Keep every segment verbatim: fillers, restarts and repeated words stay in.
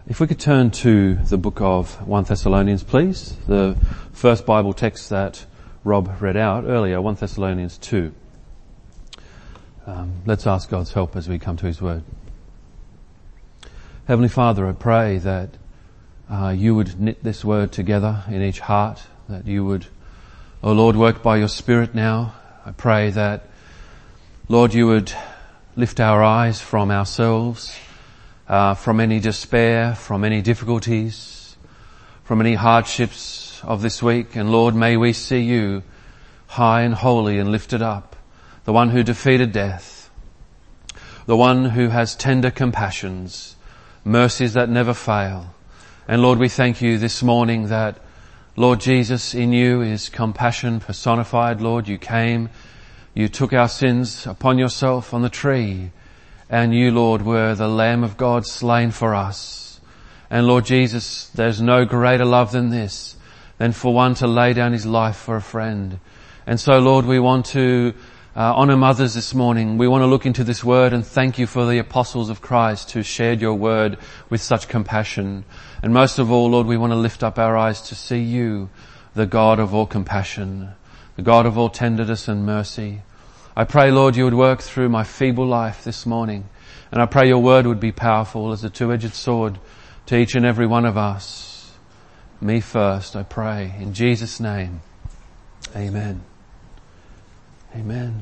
If we could turn to the book of First Thessalonians, please. The first Bible text that Rob read out earlier, First Thessalonians two. Um, let's ask God's help as we come to His Word. Heavenly Father, I pray that uh, you would knit this Word together in each heart, that you would, oh Lord, work by your Spirit now. I pray that, Lord, you would lift our eyes from ourselves, Uh, from any despair, from any difficulties, from any hardships of this week. And Lord, may we see you high and holy and lifted up, the one who defeated death, the one who has tender compassions, mercies that never fail. And Lord, we thank you this morning that, Lord Jesus, in you is compassion personified. Lord, you came, you took our sins upon yourself on the tree, and you, Lord, were the Lamb of God slain for us. And Lord Jesus, there's no greater love than this, than for one to lay down his life for a friend. And so, Lord, we want to uh, honour mothers this morning. We want to look into this word and thank you for the apostles of Christ who shared your word with such compassion. And most of all, Lord, we want to lift up our eyes to see you, the God of all compassion, the God of all tenderness and mercy. I pray, Lord, you would work through my feeble life this morning. And I pray your word would be powerful as a two-edged sword to each and every one of us. Me first, I pray. In Jesus' name, amen. Amen.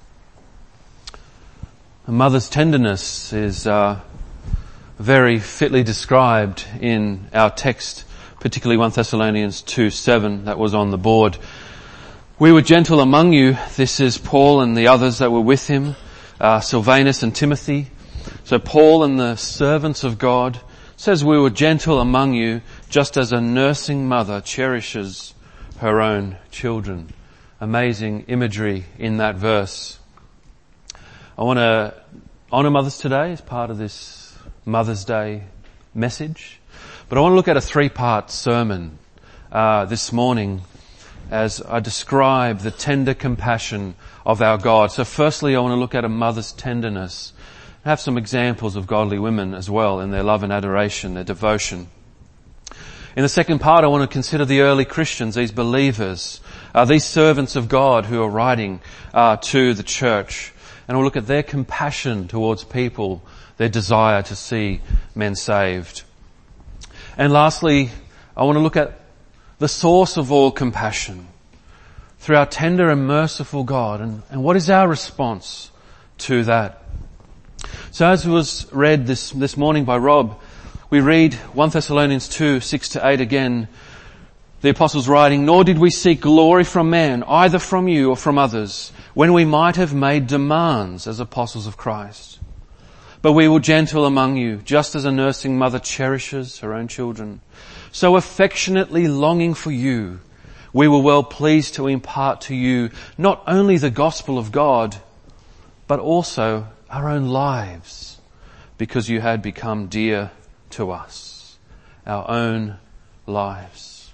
A mother's tenderness is uh, very fitly described in our text, particularly First Thessalonians two seven that was on the board. We were gentle among you. This is Paul and the others that were with him, uh, Silvanus and Timothy. So Paul and the servants of God says we were gentle among you, just as a nursing mother cherishes her own children. Amazing imagery in that verse. I want to honour mothers today as part of this Mother's Day message. But I want to look at a three-part sermon uh, this morning as I describe the tender compassion of our God. So firstly, I want to look at a mother's tenderness. I have some examples of godly women as well in their love and adoration, their devotion. In the second part, I want to consider the early Christians, these believers, uh, these servants of God who are writing uh, to the church. And we'll look at their compassion towards people, their desire to see men saved. And lastly, I want to look at the source of all compassion through our tender and merciful God. And, and what is our response to that? So as was read this, this morning by Rob, we read First Thessalonians two, six to eight again. The apostles writing, "Nor did we seek glory from man, either from you or from others, when we might have made demands as apostles of Christ. But we were gentle among you, just as a nursing mother cherishes her own children. So affectionately longing for you, we were well pleased to impart to you not only the gospel of God, but also our own lives, because you had become dear to us." Our own lives.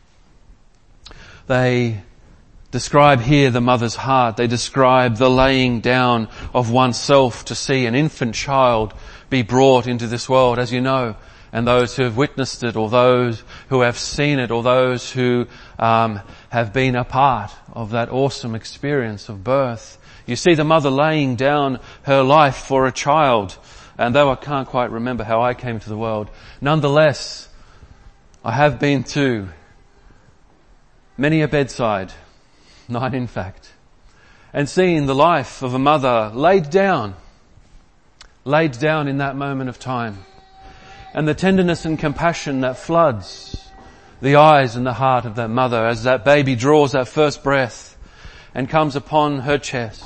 They describe here the mother's heart. They describe the laying down of oneself to see an infant child be brought into this world, as you know. And those who have witnessed it, or those who have seen it, or those who um, have been a part of that awesome experience of birth. You see the mother laying down her life for a child. And though I can't quite remember how I came to the world, nonetheless, I have been to many a bedside, nine in fact, and seen the life of a mother laid down, laid down in that moment of time. And the tenderness and compassion that floods the eyes and the heart of that mother as that baby draws that first breath and comes upon her chest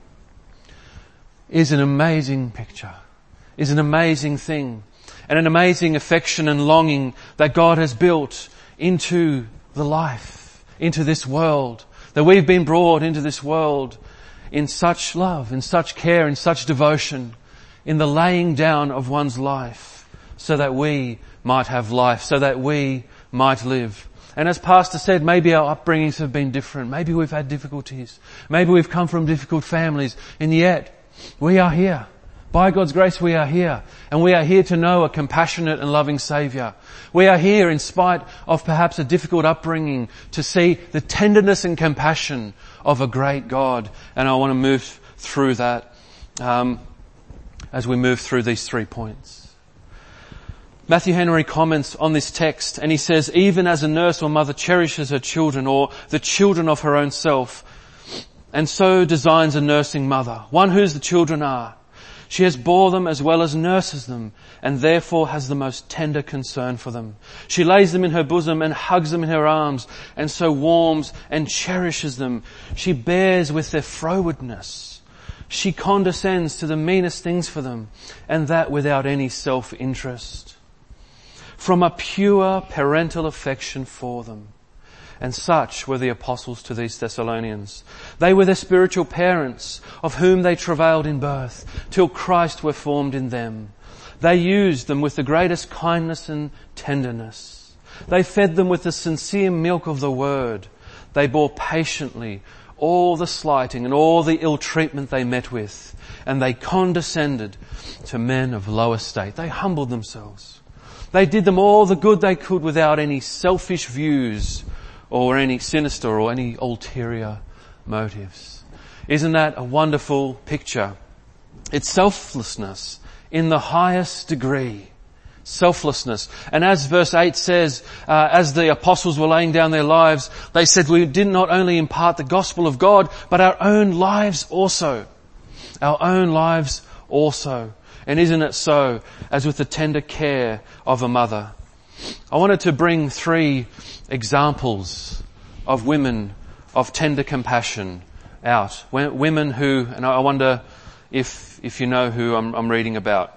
is an amazing picture, is an amazing thing, and an amazing affection and longing that God has built into the life, into this world, that we've been brought into this world in such love, in such care, in such devotion, in the laying down of one's life, so that we might have life, so that we might live. And as Pastor said, maybe our upbringings have been different. Maybe we've had difficulties. Maybe we've come from difficult families. And yet, we are here By God's grace we are here, and we are here to know a compassionate and loving Saviour. We are here in spite of perhaps a difficult upbringing to see the tenderness and compassion of a great God. And I want to move through that um, as we move through these three points. Matthew Henry comments on this text, and he says, even as a nurse or mother cherishes her children or the children of her own self, and so designs a nursing mother, one whose the children are. She has bore them as well as nurses them, and therefore has the most tender concern for them. She lays them in her bosom and hugs them in her arms, and so warms and cherishes them. She bears with their frowardness. She condescends to the meanest things for them, and that without any self-interest. From a pure parental affection for them. And such were the apostles to these Thessalonians. They were their spiritual parents, of whom they travailed in birth, till Christ were formed in them. They used them with the greatest kindness and tenderness. They fed them with the sincere milk of the word. They bore patiently all the slighting and all the ill treatment they met with, and they condescended to men of low estate. They humbled themselves. They did them all the good they could without any selfish views or any sinister or any ulterior motives. Isn't that a wonderful picture? It's selflessness in the highest degree. Selflessness. And as verse eight says, uh, as the apostles were laying down their lives, they said, we did not only impart the gospel of God, but our own lives also. Our own lives also. And isn't it so, as with the tender care of a mother? I wanted to bring three examples of women of tender compassion out. Women who, and I wonder if if you know who I'm, I'm reading about.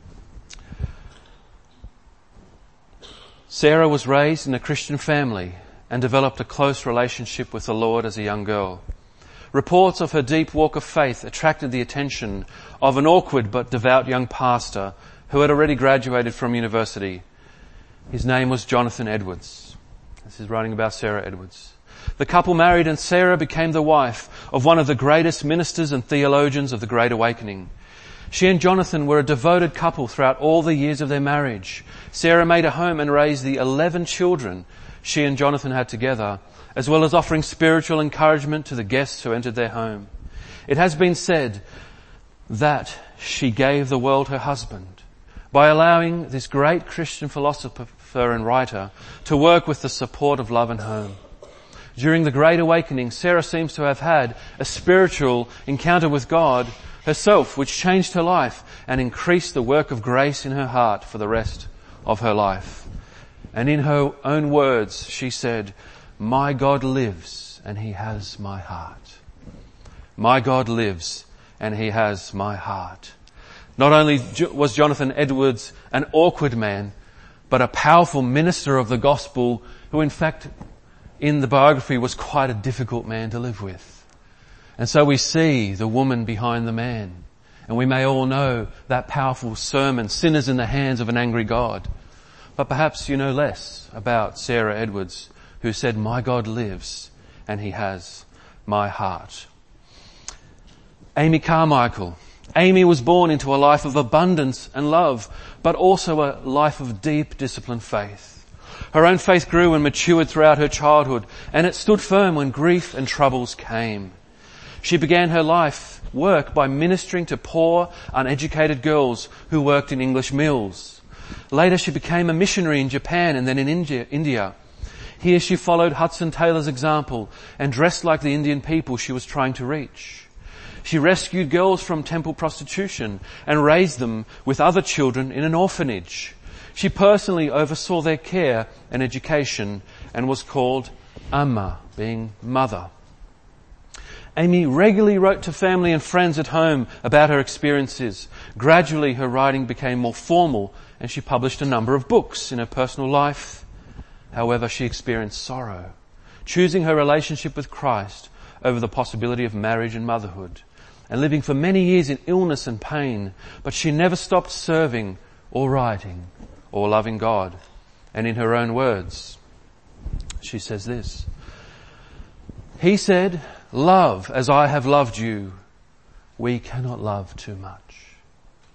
Sarah was raised in a Christian family and developed a close relationship with the Lord as a young girl. Reports of her deep walk of faith attracted the attention of an awkward but devout young pastor who had already graduated from university. His name was Jonathan Edwards. This is writing about Sarah Edwards. The couple married, and Sarah became the wife of one of the greatest ministers and theologians of the Great Awakening. She and Jonathan were a devoted couple throughout all the years of their marriage. Sarah made a home and raised the eleven children she and Jonathan had together, as well as offering spiritual encouragement to the guests who entered their home. It has been said that she gave the world her husband by allowing this great Christian philosopher and writer to work with the support of love and home. During the Great Awakening, Sarah seems to have had a spiritual encounter with God herself, which changed her life and increased the work of grace in her heart for the rest of her life. And in her own words, she said, "My God lives and he has my heart. My God lives and he has my heart." Not only was Jonathan Edwards an awkward man, but a powerful minister of the gospel who, in fact, in the biography was quite a difficult man to live with. And so we see the woman behind the man. And we may all know that powerful sermon, "Sinners in the Hands of an Angry God." But perhaps you know less about Sarah Edwards, who said, "My God lives and he has my heart." Amy Carmichael. Amy was born into a life of abundance and love, but also a life of deep disciplined faith. Her own faith grew and matured throughout her childhood, and it stood firm when grief and troubles came. She began her life work by ministering to poor, uneducated girls who worked in English mills. Later she became a missionary in Japan and then in India. Here she followed Hudson Taylor's example and dressed like the Indian people she was trying to reach. She rescued girls from temple prostitution and raised them with other children in an orphanage. She personally oversaw their care and education and was called Amma, being mother. Amy regularly wrote to family and friends at home about her experiences. Gradually her writing became more formal and she published a number of books in her personal life. However, she experienced sorrow, choosing her relationship with Christ over the possibility of marriage and motherhood, and living for many years in illness and pain, but she never stopped serving or writing or loving God. And in her own words, she says this, "He said, 'Love as I have loved you.' We cannot love too much."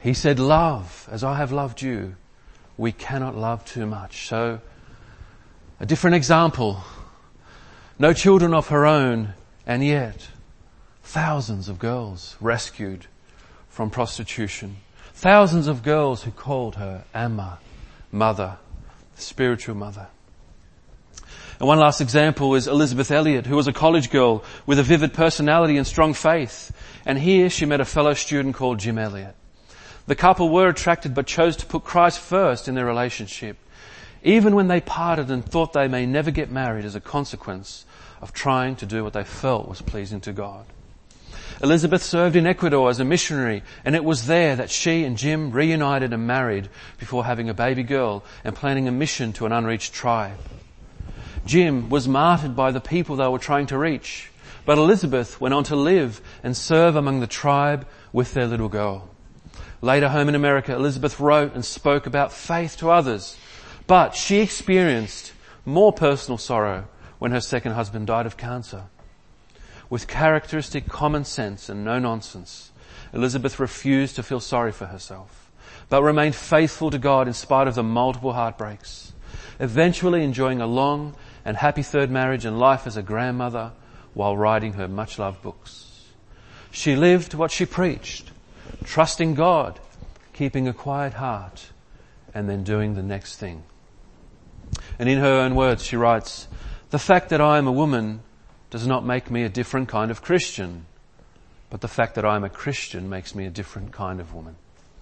He said, love as I have loved you. We cannot love too much. So, a different example. No children of her own, and yet thousands of girls rescued from prostitution. Thousands of girls who called her Amma, mother, spiritual mother. And one last example is Elizabeth Elliot, who was a college girl with a vivid personality and strong faith. And here she met a fellow student called Jim Elliot. The couple were attracted but chose to put Christ first in their relationship, even when they parted and thought they may never get married as a consequence of trying to do what they felt was pleasing to God. Elizabeth served in Ecuador as a missionary, and it was there that she and Jim reunited and married before having a baby girl and planning a mission to an unreached tribe. Jim was martyred by the people they were trying to reach, but Elizabeth went on to live and serve among the tribe with their little girl. Later, home in America, Elizabeth wrote and spoke about faith to others, but she experienced more personal sorrow when her second husband died of cancer. With characteristic common sense and no nonsense, Elizabeth refused to feel sorry for herself, but remained faithful to God in spite of the multiple heartbreaks, eventually enjoying a long and happy third marriage and life as a grandmother while writing her much-loved books. She lived what she preached, trusting God, keeping a quiet heart, and then doing the next thing. And in her own words, she writes, "The fact that I am a woman does not make me a different kind of Christian, but the fact that I am a Christian makes me a different kind of woman."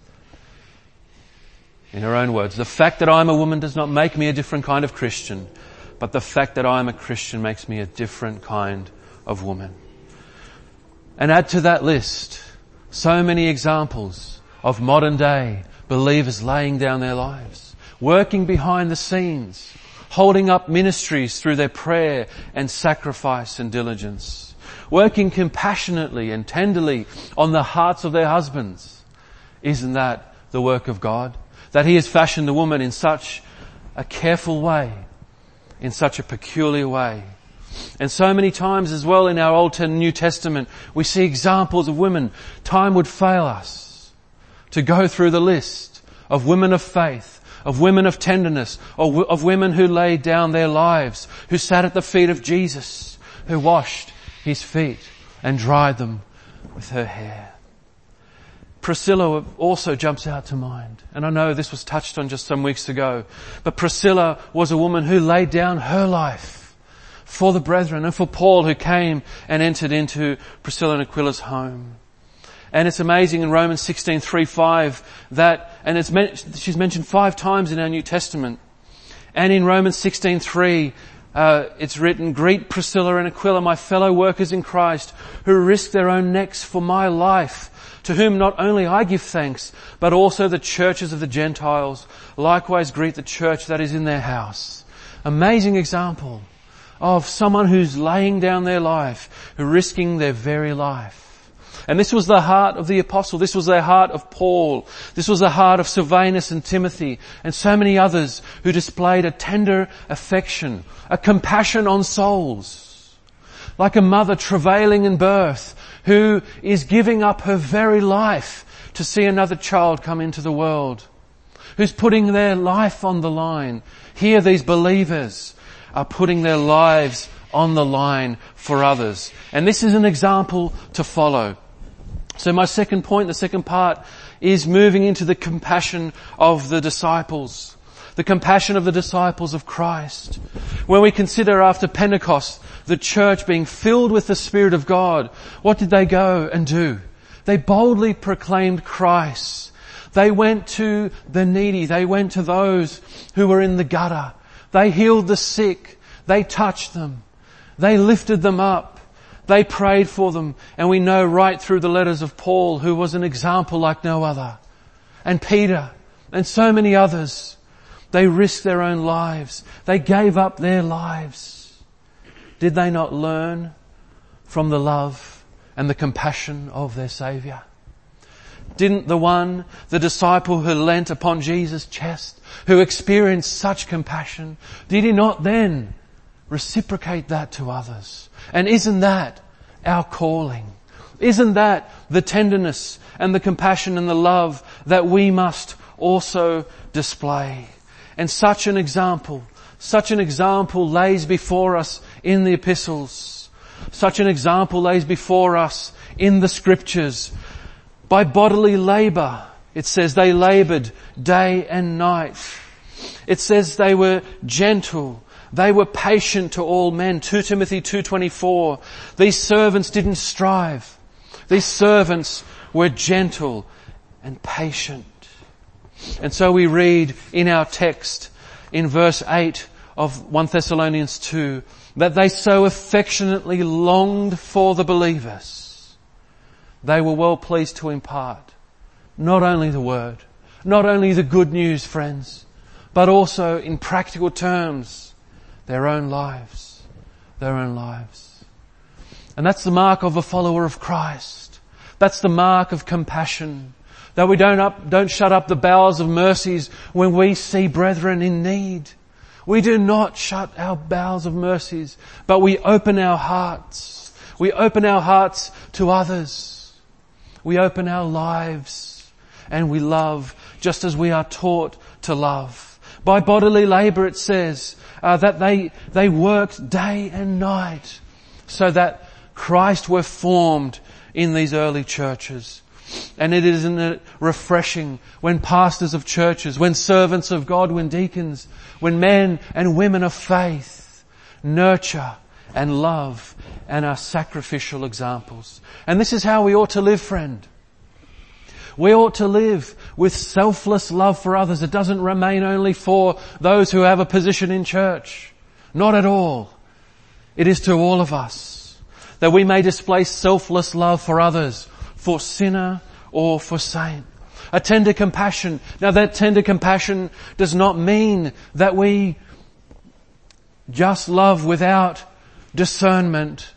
In her own words, "The fact that I am a woman does not make me a different kind of Christian, but the fact that I am a Christian makes me a different kind of woman." And add to that list so many examples of modern day believers laying down their lives, working behind the scenes, holding up ministries through their prayer and sacrifice and diligence, working compassionately and tenderly on the hearts of their husbands. Isn't that the work of God? That He has fashioned the woman in such a careful way, in such a peculiar way. And so many times as well in our Old and New Testament, we see examples of women. Time would fail us to go through the list of women of faith, of women of tenderness, or of women who laid down their lives, who sat at the feet of Jesus, who washed His feet and dried them with her hair. Priscilla also jumps out to mind. And I know this was touched on just some weeks ago, but Priscilla was a woman who laid down her life for the brethren and for Paul, who came and entered into Priscilla and Aquila's home. And it's amazing in Romans sixteen, three, five that, and it's she's mentioned five times in our New Testament. And in Romans sixteen, three, uh, it's written, "Greet Priscilla and Aquila, my fellow workers in Christ, who risked their own necks for my life, to whom not only I give thanks, but also the churches of the Gentiles. Likewise greet the church that is in their house." Amazing example of someone who's laying down their life, who risking their very life. And this was the heart of the apostle. This was the heart of Paul. This was the heart of Silvanus and Timothy and so many others who displayed a tender affection, a compassion on souls. Like a mother travailing in birth who is giving up her very life to see another child come into the world, who's putting their life on the line. Here these believers are putting their lives on the line for others. And this is an example to follow. So my second point, the second part, is moving into the compassion of the disciples. The compassion of the disciples of Christ. When we consider after Pentecost, the church being filled with the Spirit of God, what did they go and do? They boldly proclaimed Christ. They went to the needy. They went to those who were in the gutter. They healed the sick. They touched them. They lifted them up. They prayed for them. And we know right through the letters of Paul, who was an example like no other, and Peter, and so many others. They risked their own lives. They gave up their lives. Did they not learn from the love and the compassion of their Saviour? Didn't the one, the disciple who leant upon Jesus' chest, who experienced such compassion, did he not then reciprocate that to others? And isn't that our calling? Isn't that the tenderness and the compassion and the love that we must also display? And such an example, such an example lays before us in the epistles. Such an example lays before us in the scriptures. By bodily labour, it says they laboured day and night. It says they were gentle. They were patient to all men. Second Timothy two twenty-four. These servants didn't strive. These servants were gentle and patient. And so we read in our text in verse eight of First Thessalonians two that they so affectionately longed for the believers. They were well pleased to impart not only the word, not only the good news, friends, but also in practical terms, their own lives, their own lives. And that's the mark of a follower of Christ. That's the mark of compassion. That we don't up, don't shut up the bowels of mercies when we see brethren in need. We do not shut our bowels of mercies, but we open our hearts. We open our hearts to others. We open our lives and we love just as we are taught to love. By bodily labour it says uh, that they, they worked day and night so that Christ were formed in these early churches. And it isn't it refreshing when pastors of churches, when servants of God, when deacons, when men and women of faith nurture and love and are sacrificial examples. And this is how we ought to live, friend. We ought to live with selfless love for others. It doesn't remain only for those who have a position in church. Not at all. It is to all of us, that we may display selfless love for others, for sinner or for saint. A tender compassion. Now that tender compassion does not mean that we just love without discernment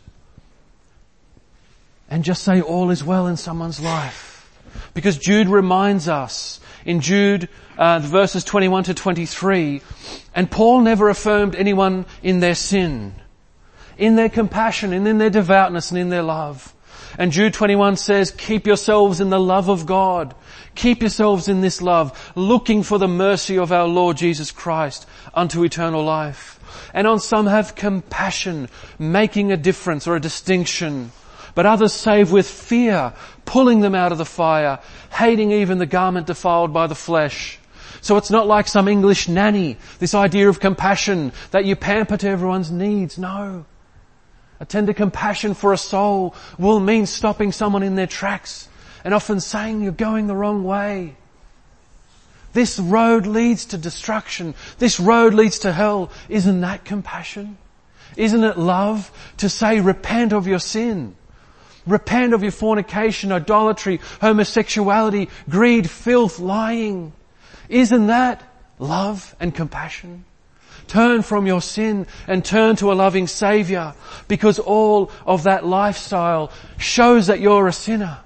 and just say all is well in someone's life. Because Jude reminds us in Jude uh, verses twenty-one to twenty-three, and Paul never affirmed anyone in their sin, in their compassion and in their devoutness and in their love. And Jude twenty-one says, keep yourselves in the love of God. Keep yourselves in this love, looking for the mercy of our Lord Jesus Christ unto eternal life. And on some have compassion, making a difference or a distinction. But others save with fear, pulling them out of the fire, hating even the garment defiled by the flesh. So it's not like some English nanny, this idea of compassion that you pamper to everyone's needs. No. A tender compassion for a soul will mean stopping someone in their tracks and often saying you're going the wrong way. This road leads to destruction. This road leads to hell. Isn't that compassion? Isn't it love to say repent of your sin? Repent of your fornication, idolatry, homosexuality, greed, filth, lying. Isn't that love and compassion? Turn from your sin and turn to a loving Saviour, because all of that lifestyle shows that you're a sinner.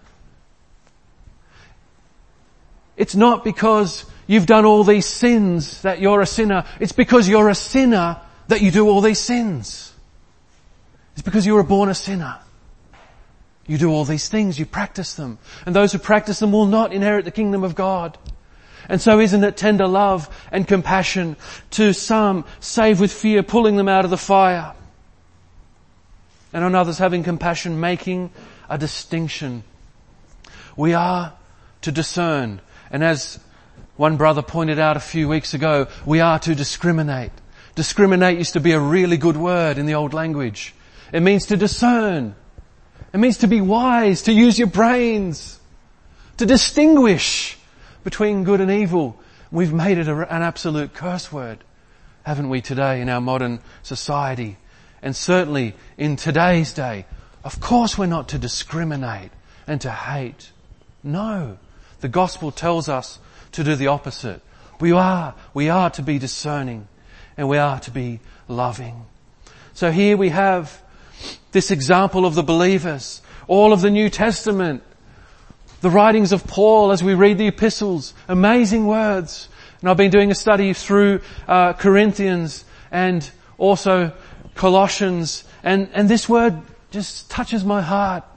It's not because you've done all these sins that you're a sinner. It's because you're a sinner that you do all these sins. It's because you were born a sinner. You do all these things, you practice them. And those who practice them will not inherit the kingdom of God. And so isn't it tender love and compassion to some save with fear, pulling them out of the fire, and on others having compassion, making a distinction. We are to discern. And as one brother pointed out a few weeks ago, we are to discriminate. Discriminate used to be a really good word in the old language. It means to discern. It means to be wise, to use your brains, to distinguish between good and evil. We've made it a, an absolute curse word, haven't we, today in our modern society? And certainly in today's day, of course we're not to discriminate and to hate. No, the gospel tells us to do the opposite. We are, we are to be discerning and we are to be loving. So here we have this example of the believers, all of the New Testament, the writings of Paul as we read the epistles, amazing words. And I've been doing a study through uh, Corinthians and also Colossians, and, and this word just touches my heart.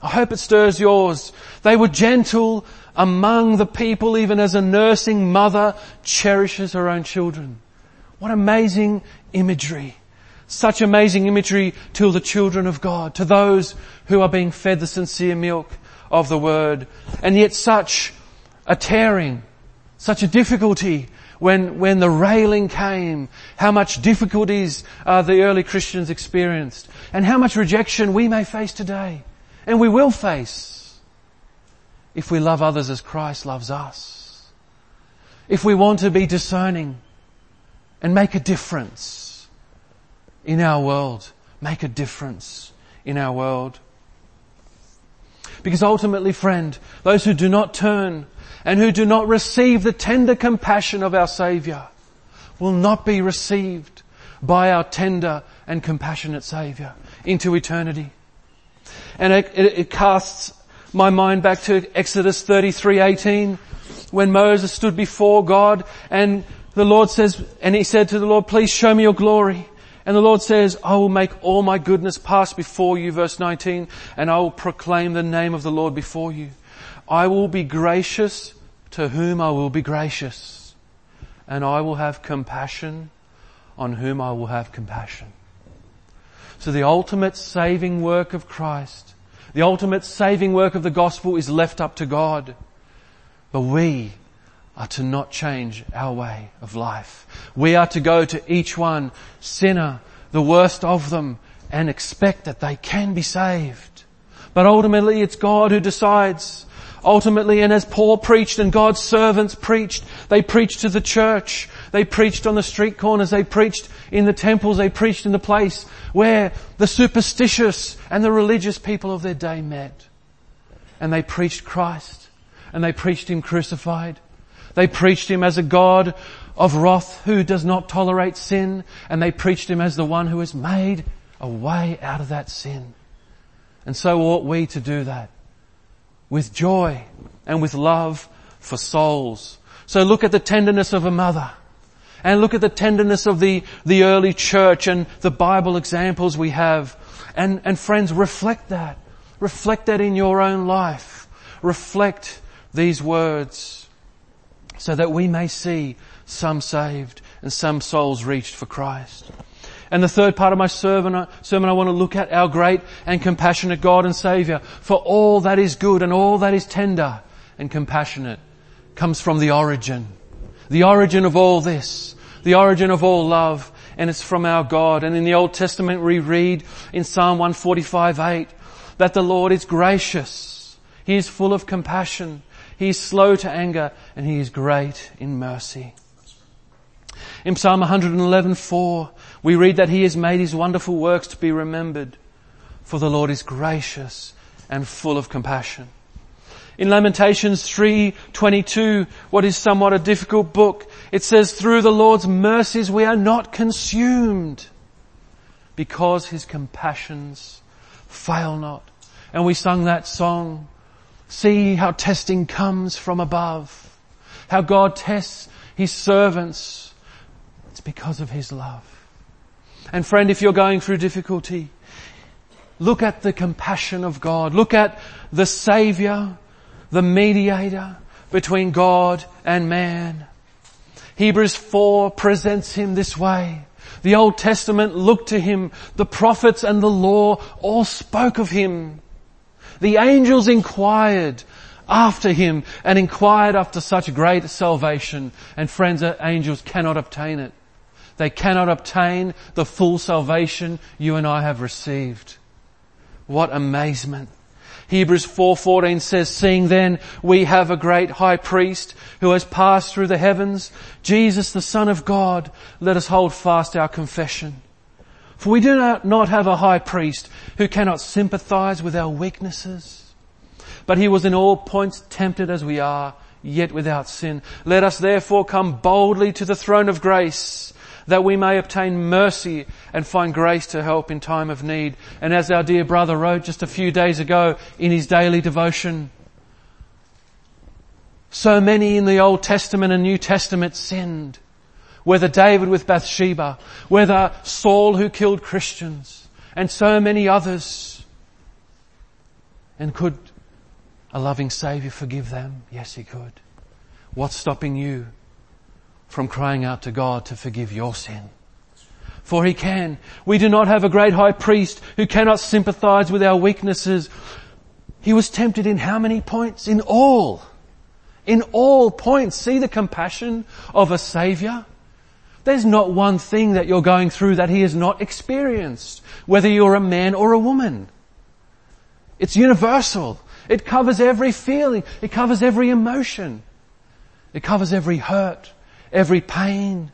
I hope it stirs yours. They were gentle among the people, even as a nursing mother cherishes her own children. What amazing imagery. Such amazing imagery to the children of God, to those who are being fed the sincere milk of the Word. And yet such a tearing, such a difficulty when, when the railing came, how much difficulties uh, the early Christians experienced, and how much rejection we may face today, and we will face, if we love others as Christ loves us. If we want to be discerning and make a difference in our world, make a difference in our world. Because ultimately, friend, those who do not turn and who do not receive the tender compassion of our Saviour will not be received by our tender and compassionate Saviour into eternity. And it, it, it casts my mind back to Exodus thirty-three eighteen, when Moses stood before God and the Lord says, and he said to the Lord, please show me your glory. And the Lord says, I will make all my goodness pass before you, verse nineteen, and I will proclaim the name of the Lord before you. I will be gracious to whom I will be gracious, and I will have compassion on whom I will have compassion. So the ultimate saving work of Christ, the ultimate saving work of the gospel is left up to God. But we are to not change our way of life. We are to go to each one, sinner, the worst of them, and expect that they can be saved. But ultimately it's God who decides. Ultimately, and as Paul preached and God's servants preached, they preached to the church, they preached on the street corners, they preached in the temples, they preached in the place where the superstitious and the religious people of their day met. And they preached Christ, and they preached Him crucified. They preached Him as a God of wrath who does not tolerate sin, and they preached Him as the one who has made a way out of that sin. And so ought we to do that with joy and with love for souls. So look at the tenderness of a mother, and look at the tenderness of the, the early church and the Bible examples we have. And, and friends, reflect that. Reflect that in your own life. Reflect these words, so that we may see some saved and some souls reached for Christ. And the third part of my sermon, sermon I want to look at our great and compassionate God and Saviour. For all that is good and all that is tender and compassionate comes from the origin. The origin of all this. The origin of all love. And it's from our God. And in the Old Testament we read in Psalm one forty-five eight that the Lord is gracious. He is full of compassion. He is slow to anger, and He is great in mercy. In Psalm one eleven four, we read that He has made His wonderful works to be remembered, for the Lord is gracious and full of compassion. In Lamentations three twenty-two, what is somewhat a difficult book, it says, through the Lord's mercies we are not consumed, because His compassions fail not. And we sung that song, see how testing comes from above. How God tests His servants. It's because of His love. And friend, if you're going through difficulty, look at the compassion of God. Look at the Saviour, the mediator between God and man. Hebrews four presents Him this way. The Old Testament looked to Him. The prophets and the law all spoke of Him. The angels inquired after Him and inquired after such great salvation. And friends, angels cannot obtain it. They cannot obtain the full salvation you and I have received. What amazement. Hebrews four fourteen says, seeing then we have a great high priest who has passed through the heavens, Jesus the Son of God, let us hold fast our confession. For we do not have a high priest who cannot sympathize with our weaknesses, but He was in all points tempted as we are, yet without sin. Let us therefore come boldly to the throne of grace, that we may obtain mercy and find grace to help in time of need. And as our dear brother wrote just a few days ago in his daily devotion, so many in the Old Testament and New Testament sinned. Whether David with Bathsheba, whether Saul who killed Christians, and so many others. And could a loving Saviour forgive them? Yes, He could. What's stopping you from crying out to God to forgive your sin? For He can. We do not have a great high priest who cannot sympathize with our weaknesses. He was tempted in how many points? In all. In all points. See the compassion of a Saviour? There's not one thing that you're going through that He has not experienced, whether you're a man or a woman. It's universal. It covers every feeling. It covers every emotion. It covers every hurt, every pain.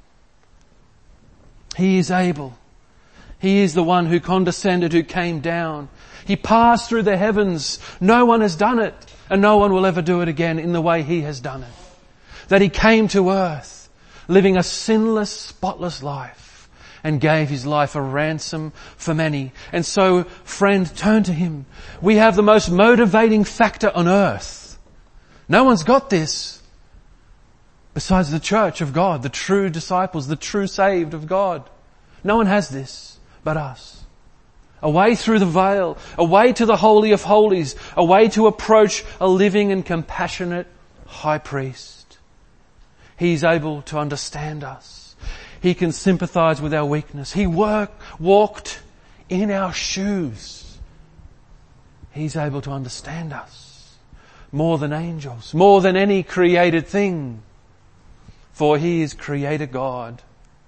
He is able. He is the one who condescended, who came down. He passed through the heavens. No one has done it, and no one will ever do it again in the way He has done it. That He came to earth, living a sinless, spotless life, and gave His life a ransom for many. And so, friend, turn to Him. We have the most motivating factor on earth. No one's got this besides the church of God, the true disciples, the true saved of God. No one has this but us. A way through the veil, a way to the Holy of Holies, a way to approach a living and compassionate high priest. He's able to understand us. He can sympathize with our weakness. He work, walked in our shoes. He's able to understand us more than angels, more than any created thing. For He is Creator God.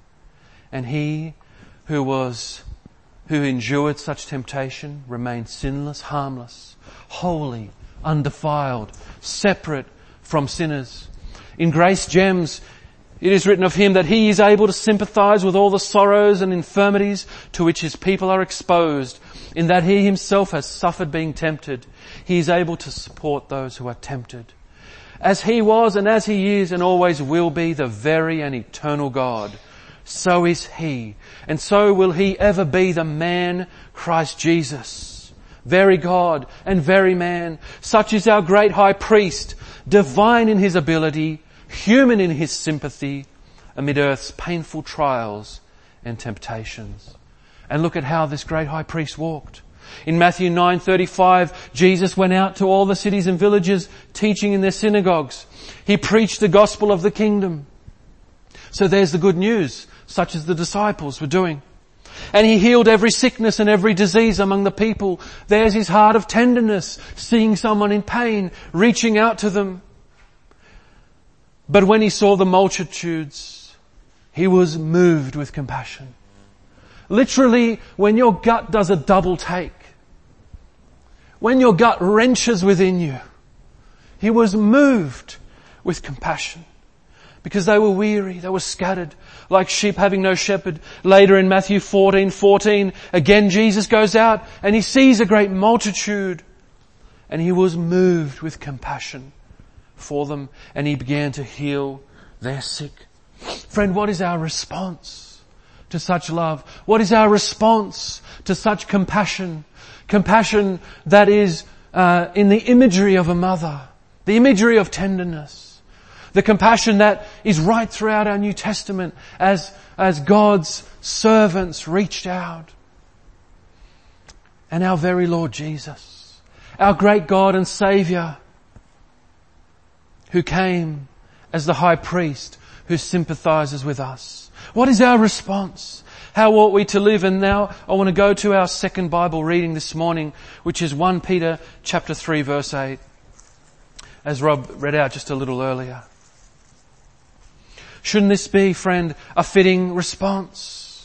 And He who was, who endured such temptation remained sinless, harmless, holy, undefiled, separate from sinners. In Grace Gems, it is written of Him that He is able to sympathize with all the sorrows and infirmities to which His people are exposed, in that He Himself has suffered being tempted. He is able to support those who are tempted. As He was and as He is and always will be the very and eternal God, so is He, and so will He ever be, the man Christ Jesus. Very God and very man. Such is our great high priest, divine in His ability, human in His sympathy, amid earth's painful trials and temptations. And look at how this great high priest walked. In Matthew nine thirty-five, Jesus went out to all the cities and villages, teaching in their synagogues. He preached the gospel of the kingdom. So there's the good news, such as the disciples were doing. And He healed every sickness and every disease among the people. There's His heart of tenderness, seeing someone in pain, reaching out to them. But when He saw the multitudes, He was moved with compassion. Literally, when your gut does a double take, when your gut wrenches within you, He was moved with compassion. Because they were weary, they were scattered, like sheep having no shepherd. Later in Matthew fourteen fourteen, again Jesus goes out and He sees a great multitude, and He was moved with compassion for them, and He began to heal their sick. Friend, what is our response to such love? What is our response to such compassion? Compassion that is uh, in the imagery of a mother, the imagery of tenderness. The compassion that is right throughout our New Testament as, as God's servants reached out. And our very Lord Jesus, our great God and Saviour, who came as the high priest who sympathizes with us. What is our response? How ought we to live? And now I want to go to our second Bible reading this morning, which is First Peter chapter three verse eight, as Rob read out just a little earlier. Shouldn't this be, friend, a fitting response?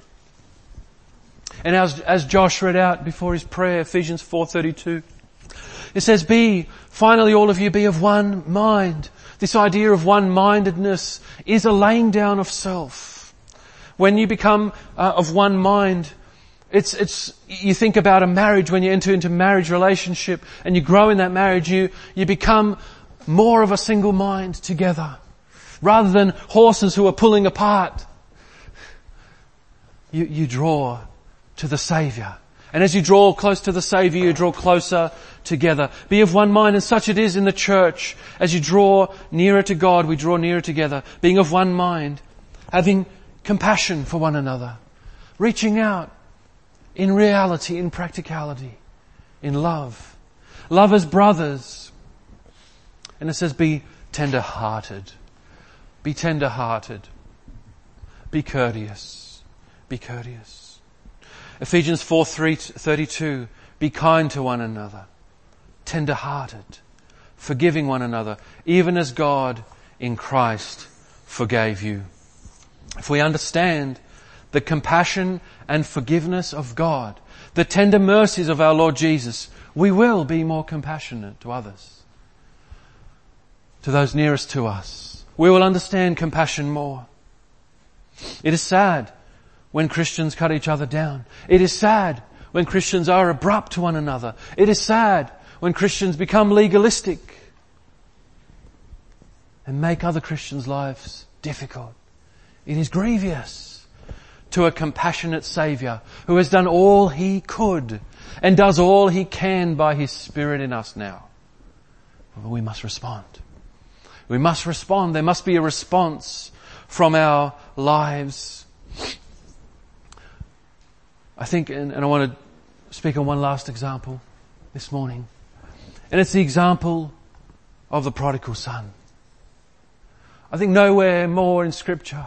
And as, as Josh read out before his prayer, Ephesians four thirty-two, it says, be, finally all of you be of one mind. This idea of one-mindedness is a laying down of self. When you become uh, of one mind, it's, it's, you think about a marriage, when you enter into marriage relationship and you grow in that marriage, you, you become more of a single mind together. Rather than horses who are pulling apart, you, you draw to the Saviour. And as you draw close to the Saviour, you draw closer together. Be of one mind, and such it is in the church. As you draw nearer to God, we draw nearer together. Being of one mind, having compassion for one another, reaching out in reality, in practicality, in love, Love as brothers. And it says be tender-hearted. Be tender-hearted. Be courteous. Be courteous. Ephesians four thirty-two. Be kind to one another. Tender-hearted. Forgiving one another. Even as God in Christ forgave you. If we understand the compassion and forgiveness of God, the tender mercies of our Lord Jesus, we will be more compassionate to others, to those nearest to us. We will understand compassion more. It is sad when Christians cut each other down. It is sad when Christians are abrupt to one another. It is sad when Christians become legalistic and make other Christians' lives difficult. It is grievous to a compassionate Saviour who has done all He could and does all He can by His Spirit in us now. But we must respond. We must respond. There must be a response from our lives. I think, and, and I want to speak on one last example this morning. And it's the example of the prodigal son. I think nowhere more in Scripture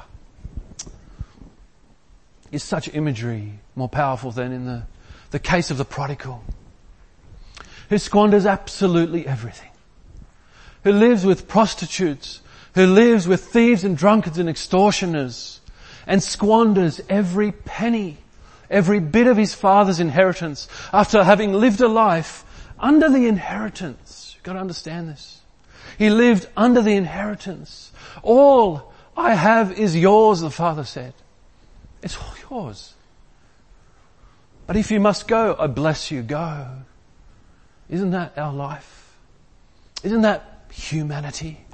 is such imagery more powerful than in the, the case of the prodigal, who squanders absolutely everything, who lives with prostitutes, who lives with thieves and drunkards and extortioners, and squanders every penny, every bit of his father's inheritance after having lived a life under the inheritance. You've got to understand this. He lived under the inheritance. All I have is yours, the father said. It's all yours. But if you must go, I bless you, go. Isn't that our life? Isn't that humanity?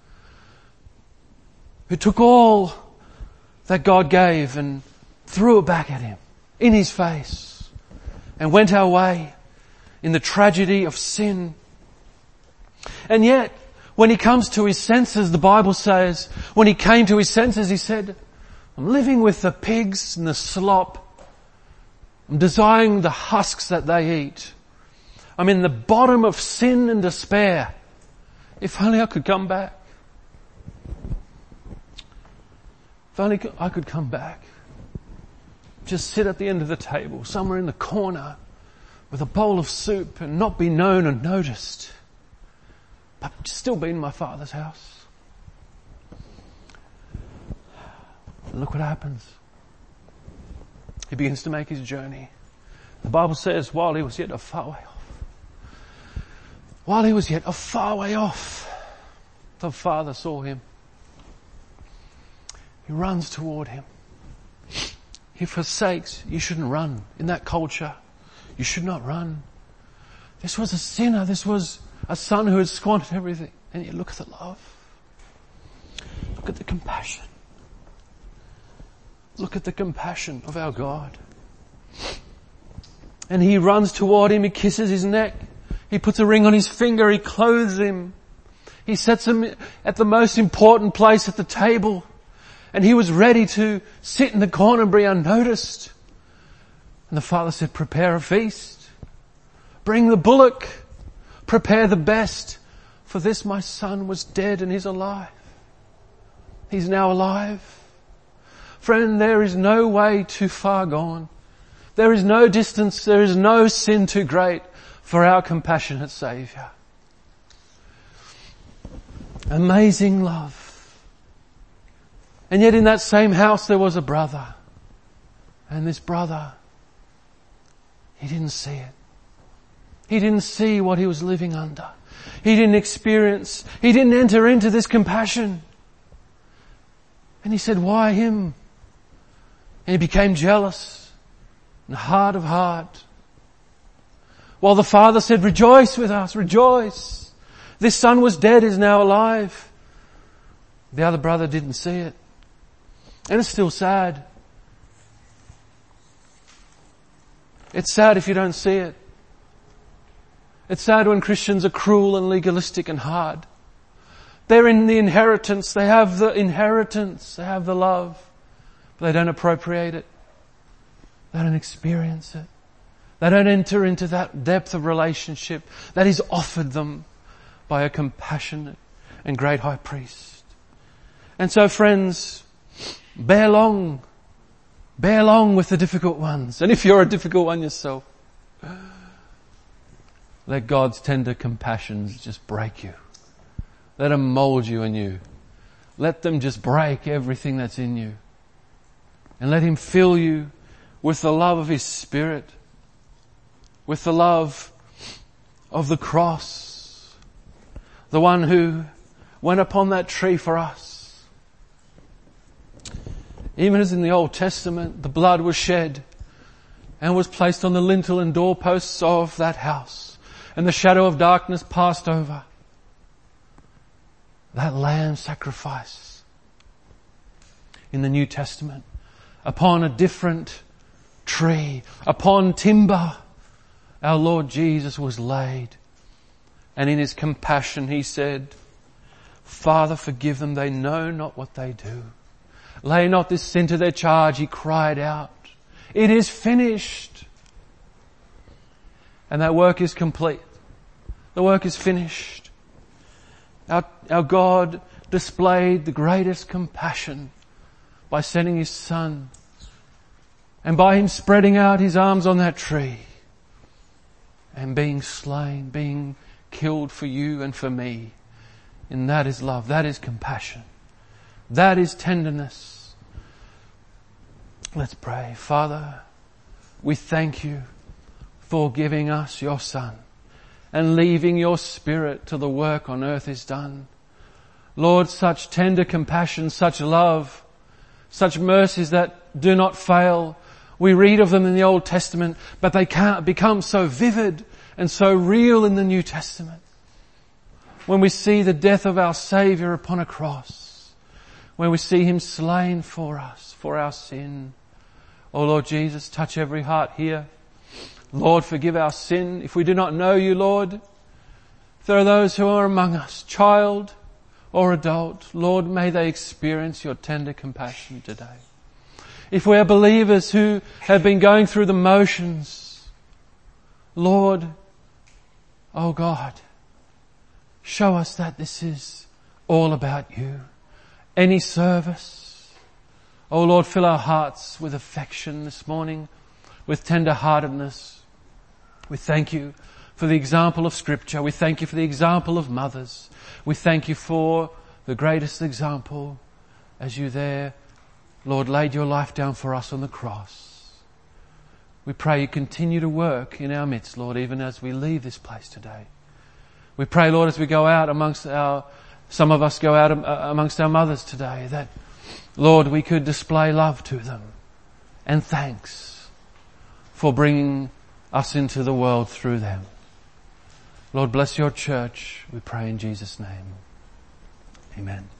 Who took all that God gave and threw it back at him in his face and went our way in the tragedy of sin. And yet, when he comes to his senses, the Bible says, when he came to his senses, he said, I'm living with the pigs and the slop. I'm desiring the husks that they eat. I'm in the bottom of sin and despair. If only I could come back. If only I could come back. Just sit at the end of the table, somewhere in the corner, with a bowl of soup and not be known and noticed, but still be in my Father's house. And look what happens. He begins to make his journey. The Bible says, while he was yet a far way off, while he was yet a far way off, the Father saw him. He runs toward him. He forsakes. You shouldn't run. In that culture, you should not run. This was a sinner. This was a son who had squandered everything. And yet look at the love. Look at the compassion. Look at the compassion of our God. And he runs toward him. He kisses his neck. He puts a ring on his finger. He clothes him. He sets him at the most important place at the table. And he was ready to sit in the corner and be unnoticed. And the father said, prepare a feast. Bring the bullock. Prepare the best. For this my son was dead and is alive. He's now alive. Friend, there is no way too far gone. There is no distance, there is no sin too great for our compassionate Saviour. Amazing love. And yet in that same house there was a brother. And this brother, he didn't see it. He didn't see what he was living under. He didn't experience, he didn't enter into this compassion. And he said, why him? And he became jealous and hard of heart. While the father said, rejoice with us, rejoice. This son was dead, is now alive. The other brother didn't see it. And it's still sad. It's sad if you don't see it. It's sad when Christians are cruel and legalistic and hard. They're in the inheritance. They have the inheritance. They have the love. But they don't appropriate it. They don't experience it. They don't enter into that depth of relationship that is offered them by a compassionate and great high priest. And so friends, bear long, bear long with the difficult ones. And if you're a difficult one yourself, let God's tender compassions just break you. Let them mold you anew. Let them just break everything that's in you. And let Him fill you with the love of His Spirit, with the love of the cross, the one who went upon that tree for us. Even as in the Old Testament, the blood was shed and was placed on the lintel and doorposts of that house, and the shadow of darkness passed over. That lamb sacrifice in the New Testament, upon a different tree, upon timber, our Lord Jesus was laid. And in His compassion He said, Father, forgive them, they know not what they do. Lay not this sin to their charge, He cried out. It is finished. And that work is complete. The work is finished. Our, our God displayed the greatest compassion by sending His Son, and by Him spreading out His arms on that tree and being slain, being killed for you and for me. And that is love. That is compassion. That is tenderness. Let's pray. Father, we thank You for giving us Your Son and leaving Your Spirit till the work on earth is done. Lord, such tender compassion, such love, such mercies that do not fail. We read of them in the Old Testament, but they can't become so vivid and so real in the New Testament. When we see the death of our Saviour upon a cross, when we see Him slain for us, for our sin. Oh Lord Jesus, touch every heart here. Lord, forgive our sin. If we do not know You, Lord, if there are those who are among us, child or adult, Lord, may they experience Your tender compassion today. If we are believers who have been going through the motions, Lord, oh God, show us that this is all about You. Any service, oh Lord, fill our hearts with affection this morning, with tender-heartedness. We thank You for the example of Scripture. We thank You for the example of mothers. We thank You for the greatest example as You there, Lord, laid Your life down for us on the cross. We pray You continue to work in our midst, Lord, even as we leave this place today. We pray, Lord, as we go out amongst our, some of us go out amongst our mothers today, that, Lord, we could display love to them and thanks for bringing us into the world through them. Lord, bless Your church, we pray in Jesus' name. Amen.